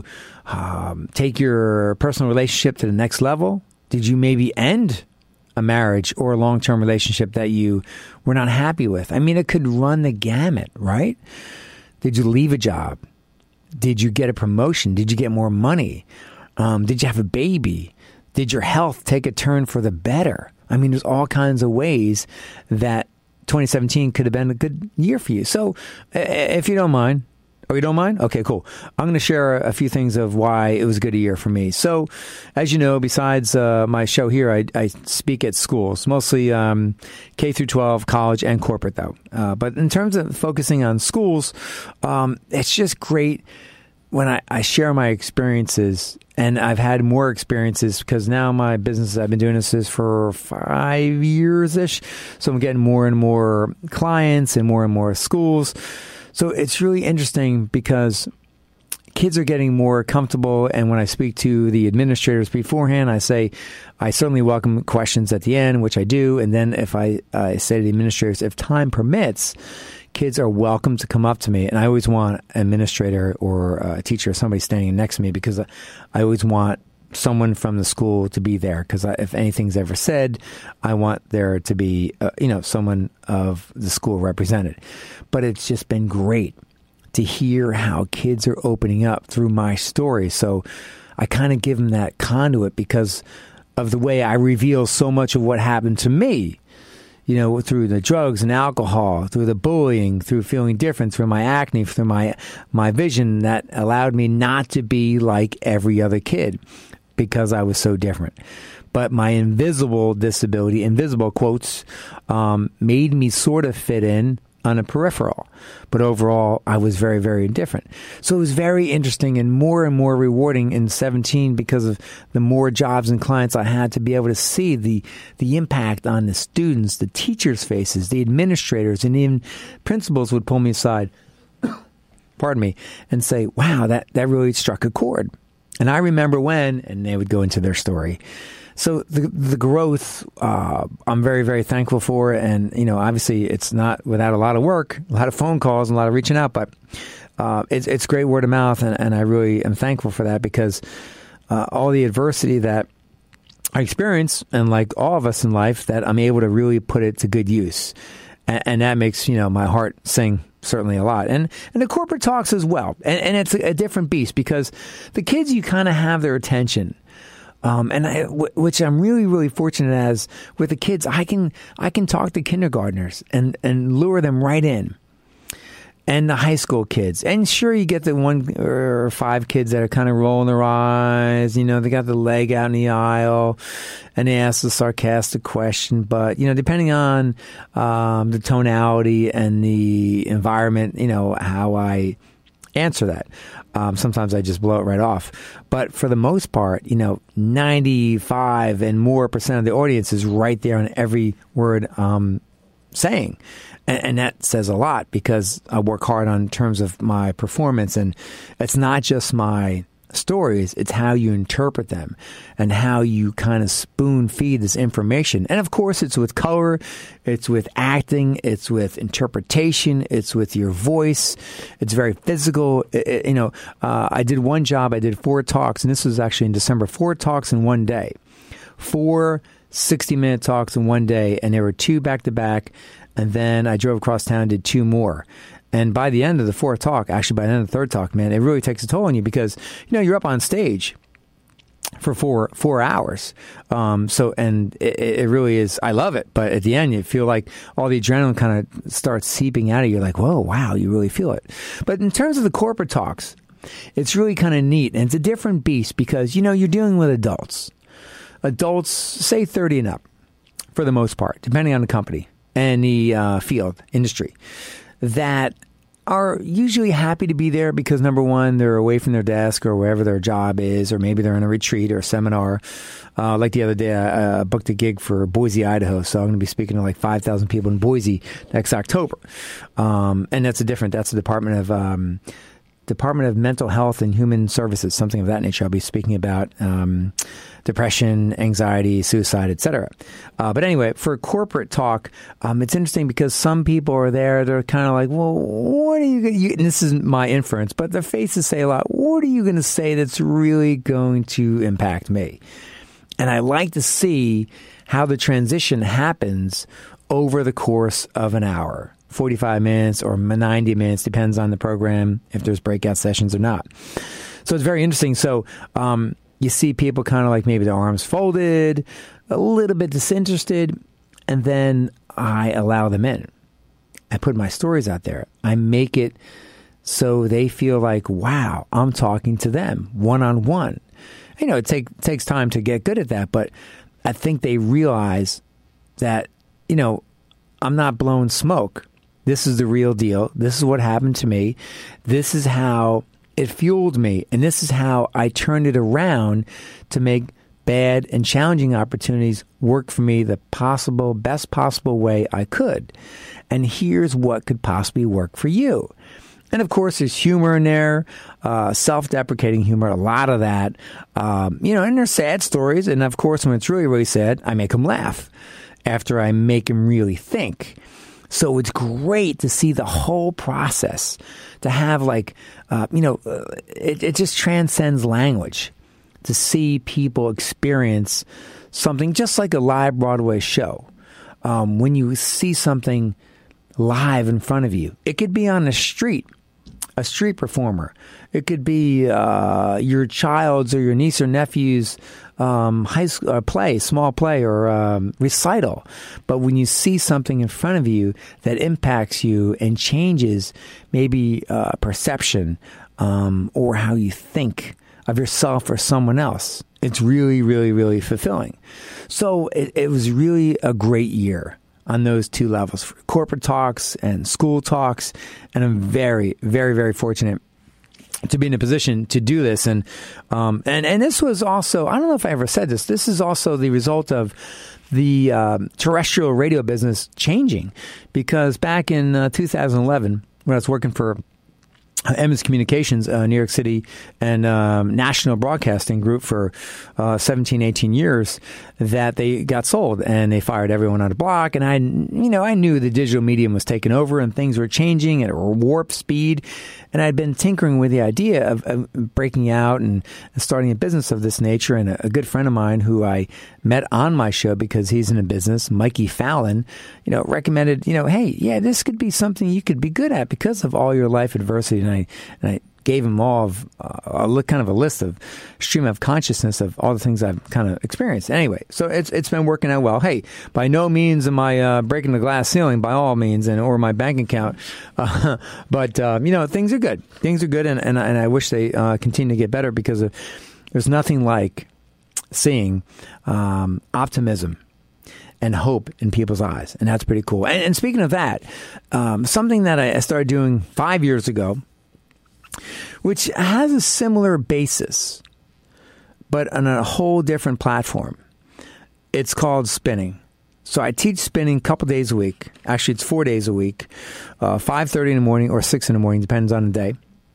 um, take your personal relationship to the next level? Did you maybe end a marriage or a long-term relationship that you were not happy with? I mean, it could run the gamut, right? Did you leave a job? Did you get a promotion? Did you get more money? Um, did you have a baby? Did your health take a turn for the better? I mean, there's all kinds of ways that twenty seventeen could have been a good year for you. So if you don't mind, or you don't mind? Okay, cool. I'm going to share a few things of why it was a good year for me. So as you know, besides uh, my show here, I, I speak at schools, mostly um, K through twelve, college, and corporate, though. Uh, but in terms of focusing on schools, um, it's just great when I, I share my experiences, and I've had more experiences because now my business, I've been doing this is for five years-ish. So I'm getting more and more clients and more and more schools. So it's really interesting because kids are getting more comfortable. And when I speak to the administrators beforehand, I say, I certainly welcome questions at the end, which I do. And then if I, I say to the administrators, if time permits, kids are welcome to come up to me. And I always want an administrator or a teacher or somebody standing next to me because I always want someone from the school to be there. Because if anything's ever said, I want there to be, uh, you know, someone of the school represented. But it's just been great to hear how kids are opening up through my story. So I kind of give them that conduit because of the way I reveal so much of what happened to me. You know, through the drugs and alcohol, through the bullying, through feeling different, through my acne, through my my vision that allowed me not to be like every other kid because I was so different. But my invisible disability, invisible quotes, um, made me sort of fit in on a peripheral. But overall, I was very, very different. So it was very interesting and more and more rewarding in seventeen because of the more jobs and clients I had to be able to see the the impact on the students, the teachers' faces, the administrators, and even principals would pull me aside, pardon me, and say, wow, that, that really struck a chord. And I remember when, and they would go into their story. So the the growth, uh, I'm very, very thankful for. And, you know, obviously it's not without a lot of work, a lot of phone calls, and a lot of reaching out. But uh, it's, it's great word of mouth. And, and I really am thankful for that because uh, all the adversity that I experience, and like all of us in life, that I'm able to really put it to good use. And, and that makes, you know, my heart sing certainly a lot. And and the corporate talks as well. And, and it's a, a different beast because the kids, you kind of have their attention. Um, and I, w- which I'm really, really fortunate as with the kids, I can I can talk to kindergartners and, and lure them right in, and the high school kids. And sure, you get the one or five kids that are kind of rolling their eyes. You know, they got the leg out in the aisle, and they ask a sarcastic question. But you know, depending on um, the tonality and the environment, you know how I answer that. Um, sometimes I just blow it right off. But for the most part, you know, ninety-five and more percent of the audience is right there on every word I'm saying. And, and that says a lot because I work hard on terms of my performance. And it's not just my stories, it's how you interpret them and how you kind of spoon feed this information. And of course, it's with color, it's with acting, it's with interpretation, it's with your voice. It's very physical. It, it, you know, uh, I did one job, I did four talks, and this was actually in December, four talks in one day. Four sixty-minute talks in one day, and there were two back-to-back, and then I drove across town and did two more. And by the end of the fourth talk, actually by the end of the third talk, man, it really takes a toll on you because, you know, you're up on stage for four four hours. Um, so, and it, it really is, I love it. But at the end, you feel like all the adrenaline kind of starts seeping out of you. You're like, whoa, wow, you really feel it. But in terms of the corporate talks, it's really kind of neat. And it's a different beast because, you know, you're dealing with adults. Adults, say thirty and up. for the most part, depending on the company and the uh, field, industry, that are usually happy to be there because, number one, they're away from their desk or wherever their job is, or maybe they're in a retreat or a seminar. Uh, like the other day, I uh, booked a gig for Boise, Idaho, so I'm going to be speaking to like five thousand people in Boise next October. Um, and that's a different, that's the Department of... Um, Department of Mental Health and Human Services, something of that nature. I'll be speaking about um, depression, anxiety, suicide, et cetera. Uh, but anyway, for corporate talk, um, it's interesting because some people are there. They're kind of like, well, what are you going to, and this is my inference, but their faces say a lot. What are you going to say that's really going to impact me? And I like to see how the transition happens over the course of an hour. forty-five minutes or ninety minutes, depends on the program, if there's breakout sessions or not. So it's very interesting. So um, you see people kind of like maybe their arms folded, a little bit disinterested, and then I allow them in. I put my stories out there. I make it so they feel like, wow, I'm talking to them one-on-one. You know, it take, takes time to get good at that, but I think they realize that, you know, I'm not blowing smoke. This is the real deal. This is what happened to me. This is how it fueled me. And this is how I turned it around to make bad and challenging opportunities work for me the possible, best possible way I could. And here's what could possibly work for you. And of course, there's humor in there, uh, self-deprecating humor, a lot of that. Um, you know, and there's sad stories. And of course, when it's really, really sad, I make them laugh after I make them really think. So it's great to see the whole process, to have like, uh, you know, uh, it, it just transcends language, to see people experience something just like a live Broadway show. Um, when you see something live in front of you, it could be on the street, a street performer. It could be uh, your child's or your niece or nephew's um, high school uh, play, small play or um, recital. But when you see something in front of you that impacts you and changes maybe uh, perception um, or how you think of yourself or someone else, it's really, really, really fulfilling. So it, it was really a great year on those two levels, for corporate talks and school talks. And I'm very, very, very fortunate to be in a position to do this. And, um, and, and this was also, I don't know if I ever said this, this is also the result of the um, terrestrial radio business changing. Because back in uh, two thousand eleven, when I was working for Emmons Communications, uh, New York City, and um, National Broadcasting Group for uh, seventeen, eighteen years, that they got sold and they fired everyone on the block. And I, you know, I knew the digital medium was taking over and things were changing at a warp speed. And I'd been tinkering with the idea of, of breaking out and starting a business of this nature. And a, a good friend of mine who I met on my show because he's in a business, Mikey Fallon, you know, recommended, you know, hey, yeah, this could be something you could be good at because of all your life adversity. And I, and I gave him all of uh, a look, kind of a list of stream of consciousness of all the things I've kind of experienced. Anyway, so it's it's been working out well. Hey, by no means am I uh, breaking the glass ceiling, by all means, and or my bank account. Uh, but um, you know, things are good. Things are good, and and, and I wish they uh, continue to get better because of, there's nothing like seeing um, optimism and hope in people's eyes, and that's pretty cool. And, and speaking of that, um, something that I started doing five years ago, which has a similar basis, but on a whole different platform. It's called spinning. So I teach spinning a couple days a week. Actually, it's four days a week, uh, five thirty in the morning or six in the morning, depends on the day.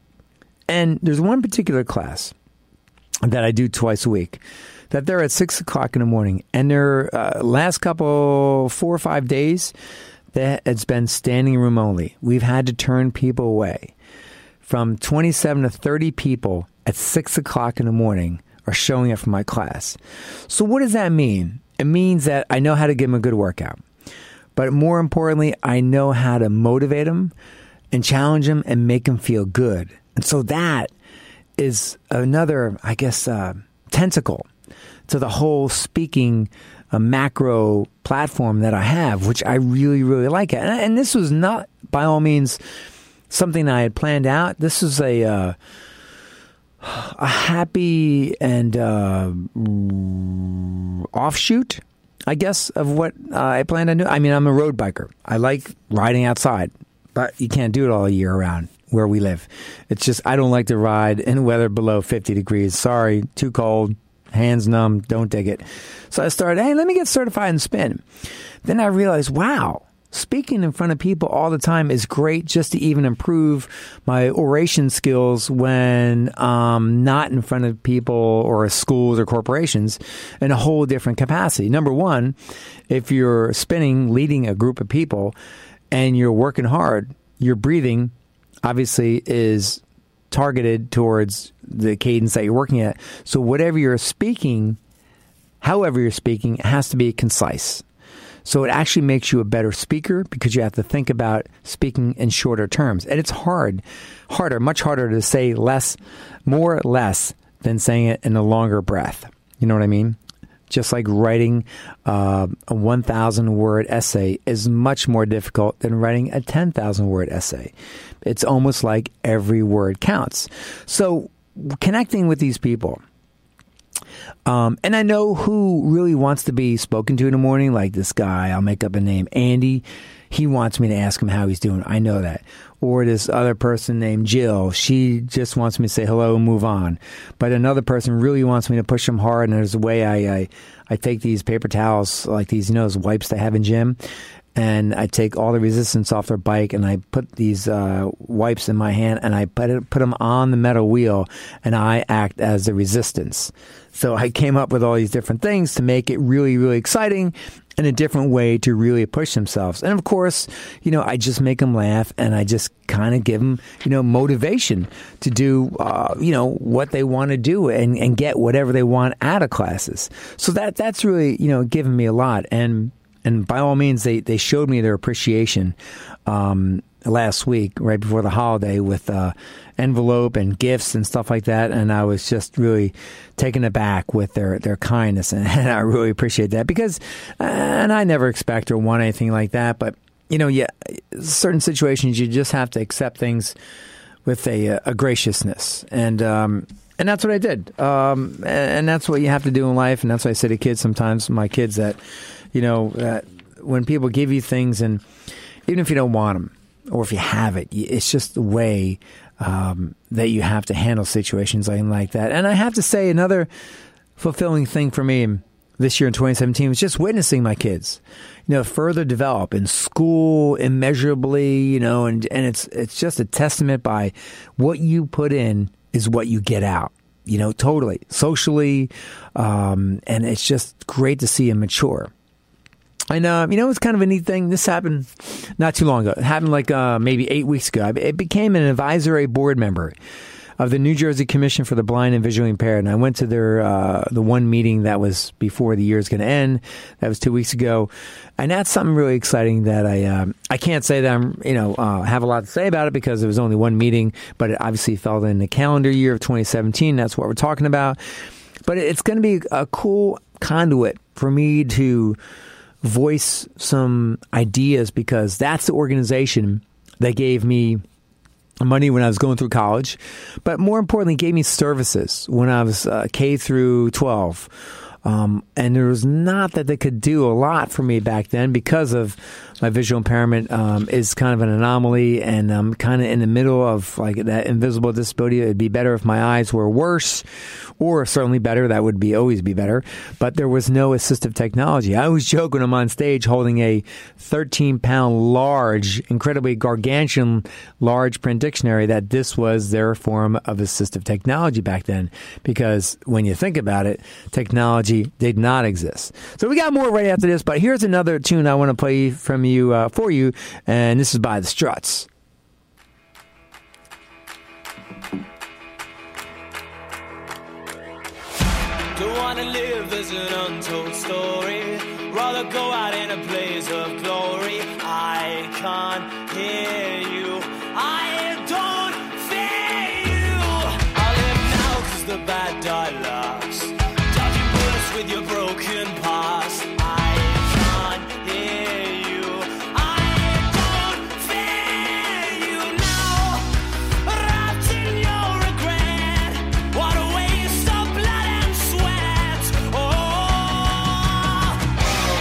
And there's one particular class that I do twice a week, that they're at six o'clock in the morning. And their uh, last couple, four or five days, that it's been standing room only. We've had to turn people away. From twenty-seven to thirty people at six o'clock in the morning are showing up for my class. So what does that mean? It means that I know how to give them a good workout. But more importantly, I know how to motivate them and challenge them and make them feel good. And so that is another, I guess, uh, tentacle to the whole speaking uh, macro platform that I have, which I really, really like. And, and this was not, by all means, something I had planned out. This is a uh, a happy and uh, offshoot I guess, of what uh, I plan to do. I mean, I'm a road biker. I like riding outside, but you can't do it all year round where we live. It's just, I don't like to ride in weather below fifty degrees. Sorry, too cold, hands numb, don't dig it. So I started, hey, let me get certified in spin. Then I realized, wow, speaking in front of people all the time is great just to even improve my oration skills when um, not in front of people or schools or corporations in a whole different capacity. Number one, if you're spinning, leading a group of people, and you're working hard, your breathing obviously is targeted towards the cadence that you're working at. So whatever you're speaking, however you're speaking, it has to be concise. So it actually makes you a better speaker because you have to think about speaking in shorter terms. And it's hard, harder, much harder to say less, more or less than saying it in a longer breath. You know what I mean? Just like writing uh, a one thousand word essay is much more difficult than writing a ten thousand word essay. It's almost like every word counts. So connecting with these people. Um, and I know who really wants to be spoken to in the morning, like this guy, I'll make up a name, Andy. He wants me to ask him how he's doing. I know that. Or this other person named Jill. She just wants me to say hello and move on. But another person really wants me to push them hard. And there's a way I, I, I take these paper towels, like these, you know, those wipes they have in gym. And I take all the resistance off their bike and I put these uh, wipes in my hand and I put it, put them on the metal wheel and I act as the resistance. So I came up with all these different things to make it really, really exciting and a different way to really push themselves. And of course, you know, I just make them laugh and I just kind of give them, you know, motivation to do, uh, you know, what they want to do and, and get whatever they want out of classes. So that that's really, you know, given me a lot. And And by all means, they, they showed me their appreciation um, last week, right before the holiday, with uh, envelope and gifts and stuff like that. And I was just really taken aback with their, their kindness. And, and I really appreciate that because, uh, and I never expect or want anything like that. But, you know, yeah, certain situations, you just have to accept things with a, a graciousness. And, um, and that's what I did. Um, and that's what you have to do in life. And that's what I say to kids sometimes, my kids, that, you know, uh, when people give you things, and even if you don't want them, or if you have it, it's just the way um, that you have to handle situations like that. And I have to say, another fulfilling thing for me this year in twenty seventeen was just witnessing my kids, you know, further develop in school immeasurably, you know, and, and it's it's just a testament by what you put in is what you get out. You know, totally, socially, um, and it's just great to see him mature. And, uh, you know, it's kind of a neat thing. This happened not too long ago. It happened like uh, maybe eight weeks ago. I became an advisory board member of the New Jersey Commission for the Blind and Visually Impaired. And I went to their uh, the one meeting that was before the year is going to end. That was two weeks ago. And that's something really exciting that I um, I can't say that I'm, you know, uh, have a lot to say about it because there was only one meeting, but it obviously fell in the calendar year of twenty seventeen. That's what we're talking about. But it's going to be a cool conduit for me to voice some ideas because that's the organization that gave me money when I was going through college, but more importantly, gave me services when I was uh, K through twelve. Um, and there was not that they could do a lot for me back then because of my visual impairment um, is kind of an anomaly, and I'm kind of in the middle of like that invisible disability. It'd be better if my eyes were worse, or certainly better. That would be always be better. But there was no assistive technology. I always joke when I'm on stage holding a thirteen pound large, incredibly gargantuan large print dictionary that this was their form of assistive technology back then. Because when you think about it, technology did not exist. So we got more right after this, but here's another tune I want to play from you uh, for you, and this is by the Struts. Don't wanna live as an untold story, rather go out in a blaze of glory. I can't hear you, I don't fear you. I live now cause the bad die last, dodging bullets with your broken past. I can't hear you, I don't fear you now. Wrapped in your regret, what a waste of blood and sweat. Oh,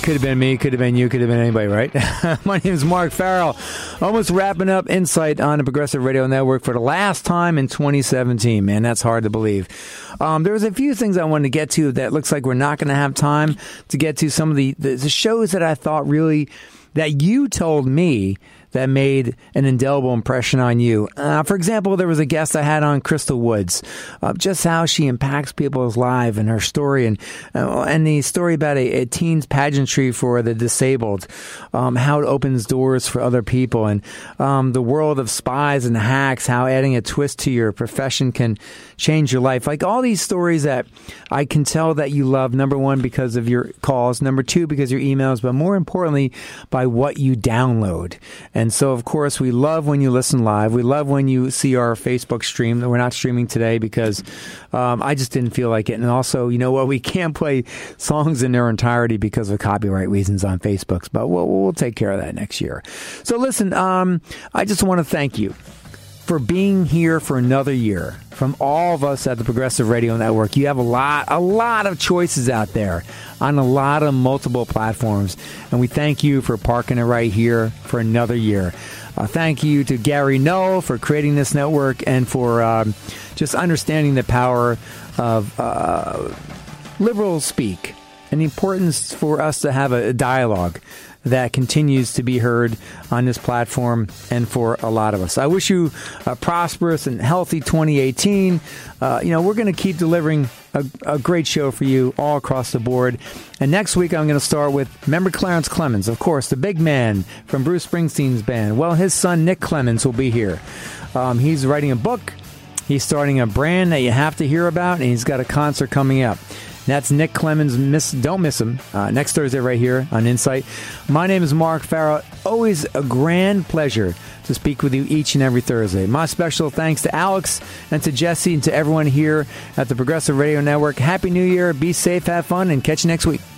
could have been me, could have been you, could have been anybody, right? My name is Mark Farrell. Almost wrapping up Insight on the Progressive Radio Network for the last time in twenty seventeen. Man, that's hard to believe. Um, there was a few things I wanted to get to that looks like we're not going to have time to get to. Some of the, the, the shows that I thought really, that you told me that made an indelible impression on you. Uh, for example, there was a guest I had on, Crystal Woods, uh, just how she impacts people's lives and her story, and uh, and the story about a, a teen's pageantry for the disabled, um, how it opens doors for other people, and um, the world of spies and hacks, how adding a twist to your profession can change your life. Like all these stories that I can tell that you love, number one, because of your calls, number two, because of your emails, but more importantly, by what you download. And so, of course, we love when you listen live. We love when you see our Facebook stream. We're not streaming today because um, I just didn't feel like it. And also, you know what? We can't play songs in their entirety because of copyright reasons on Facebook. But we'll, we'll take care of that next year. So listen, um, I just want to thank you for being here for another year. From all of us at the Progressive Radio Network, you have a lot, a lot of choices out there on a lot of multiple platforms. And we thank you for parking it right here for another year. Uh, thank you to Gary Null for creating this network and for um, just understanding the power of uh, liberal speak and the importance for us to have a dialogue that continues to be heard on this platform and for a lot of us. I wish you a prosperous and healthy twenty eighteen. Uh, you know, we're going to keep delivering a, a great show for you all across the board. And next week, I'm going to start with, remember Clarence Clemens, of course, the big man from Bruce Springsteen's band. Well, his son, Nick Clemens, will be here. Um, he's writing a book. He's starting a brand that you have to hear about, and he's got a concert coming up. That's Nick Clemens. Miss, don't miss him. Uh, next Thursday right here on Insight. My name is Mark Farrell. Always a grand pleasure to speak with you each and every Thursday. My special thanks to Alex and to Jesse and to everyone here at the Progressive Radio Network. Happy New Year. Be safe, have fun, and catch you next week.